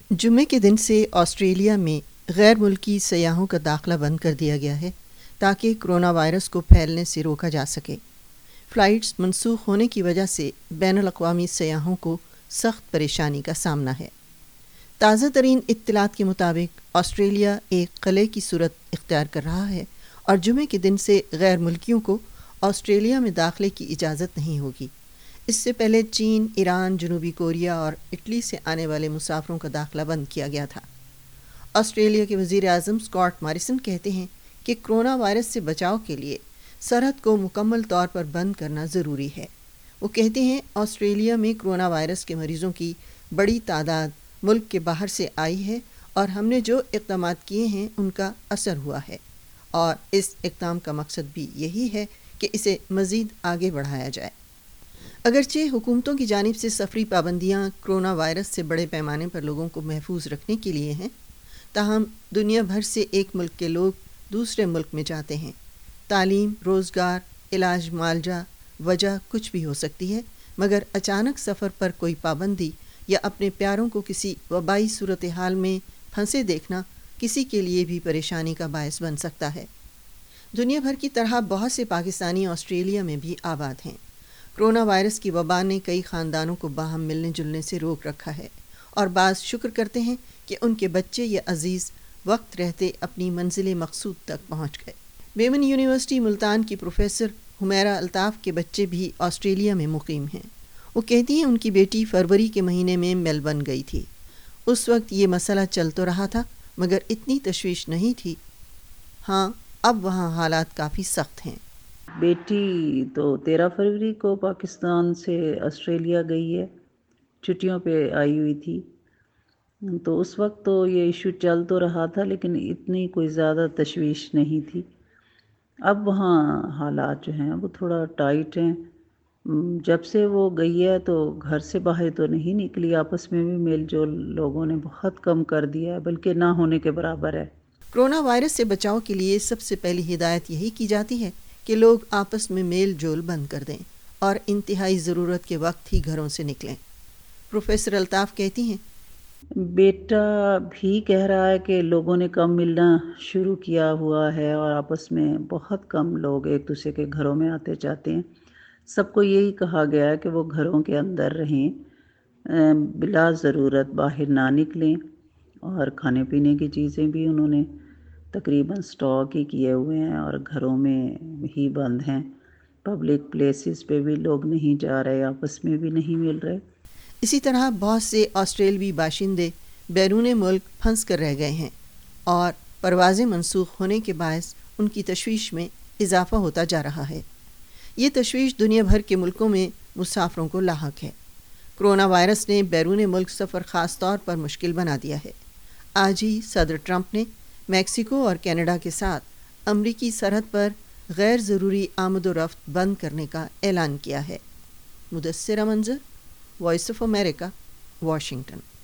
جمعے کے دن سے آسٹریلیا میں غیر ملکی سیاحوں کا داخلہ بند کر دیا گیا ہے تاکہ کرونا وائرس کو پھیلنے سے روکا جا سکے۔ فلائٹس منسوخ ہونے کی وجہ سے بین الاقوامی سیاحوں کو سخت پریشانی کا سامنا ہے۔ تازہ ترین اطلاعات کے مطابق آسٹریلیا ایک قلعے کی صورت اختیار کر رہا ہے اور جمعے کے دن سے غیر ملکیوں کو آسٹریلیا میں داخلے کی اجازت نہیں ہوگی۔ اس سے پہلے چین، ایران، جنوبی کوریا اور اٹلی سے آنے والے مسافروں کا داخلہ بند کیا گیا تھا۔ آسٹریلیا کے وزیر اعظم اسکاٹ ماریسن کہتے ہیں کہ کرونا وائرس سے بچاؤ کے لیے سرحد کو مکمل طور پر بند کرنا ضروری ہے۔ وہ کہتے ہیں آسٹریلیا میں کرونا وائرس کے مریضوں کی بڑی تعداد ملک کے باہر سے آئی ہے اور ہم نے جو اقدامات کیے ہیں ان کا اثر ہوا ہے، اور اس اقدام کا مقصد بھی یہی ہے کہ اسے مزید آگے بڑھایا جائے۔ اگرچہ حکومتوں کی جانب سے سفری پابندیاں کرونا وائرس سے بڑے پیمانے پر لوگوں کو محفوظ رکھنے کے لیے ہیں، تاہم دنیا بھر سے ایک ملک کے لوگ دوسرے ملک میں جاتے ہیں۔ تعلیم، روزگار، علاج معالجہ، وجہ کچھ بھی ہو سکتی ہے، مگر اچانک سفر پر کوئی پابندی یا اپنے پیاروں کو کسی وبائی صورتحال میں پھنسے دیکھنا کسی کے لیے بھی پریشانی کا باعث بن سکتا ہے۔ دنیا بھر کی طرح بہت سے پاکستانی آسٹریلیا میں بھی آباد ہیں۔ کرونا وائرس کی وبا نے کئی خاندانوں کو باہم ملنے جلنے سے روک رکھا ہے، اور بعض شکر کرتے ہیں کہ ان کے بچے یا عزیز وقت رہتے اپنی منزل مقصود تک پہنچ گئے۔ بیمن یونیورسٹی ملتان کی پروفیسر حمیرہ الطاف کے بچے بھی آسٹریلیا میں مقیم ہیں۔ وہ کہتی ہیں ان کی بیٹی فروری کے مہینے میں میلبرن گئی تھی۔ اس وقت یہ مسئلہ چل تو رہا تھا مگر اتنی تشویش نہیں تھی۔ ہاں، اب وہاں حالات کافی سخت ہیں۔ بیٹی تو 13 فروری کو پاکستان سے آسٹریلیا گئی ہے، چھٹیوں پہ آئی ہوئی تھی، تو اس وقت تو یہ ایشو چل تو رہا تھا لیکن اتنی کوئی زیادہ تشویش نہیں تھی۔ اب وہاں حالات جو ہیں وہ تھوڑا ٹائٹ ہیں۔ جب سے وہ گئی ہے تو گھر سے باہر تو نہیں نکلی، آپس میں بھی میل جول لوگوں نے بہت کم کر دیا ہے، بلکہ نہ ہونے کے برابر ہے۔ کرونا وائرس سے بچاؤ کے لیے سب سے پہلی ہدایت یہی کی جاتی ہے کہ لوگ آپس میں میل جول بند کر دیں اور انتہائی ضرورت کے وقت ہی گھروں سے نکلیں۔ پروفیسر الطاف کہتی ہیں، بیٹا بھی کہہ رہا ہے کہ لوگوں نے کم ملنا شروع کیا ہوا ہے اور آپس میں بہت کم لوگ ایک دوسرے کے گھروں میں آتے جاتے ہیں۔ سب کو یہی کہا گیا ہے کہ وہ گھروں کے اندر رہیں، بلا ضرورت باہر نہ نکلیں، اور کھانے پینے کی چیزیں بھی انہوں نے تقریباً سٹاک ہی کیے ہوئے ہیں اور گھروں میں ہی بند ہیں۔ پبلک پلیسز پہ بھی لوگ نہیں جا رہے، آپس میں بھی نہیں مل رہے۔ اسی طرح بہت سے آسٹریلوی باشندے بیرون ملک پھنس کر رہ گئے ہیں اور پروازیں منسوخ ہونے کے باعث ان کی تشویش میں اضافہ ہوتا جا رہا ہے۔ یہ تشویش دنیا بھر کے ملکوں میں مسافروں کو لاحق ہے۔ کرونا وائرس نے بیرون ملک سفر خاص طور پر مشکل بنا دیا ہے۔ آج ہی صدر ٹرمپ نے میکسیکو اور کینیڈا کے ساتھ امریکی سرحد پر غیر ضروری آمد و رفت بند کرنے کا اعلان کیا ہے۔ مدثرہ منظر، وائس آف امریکہ، واشنگٹن۔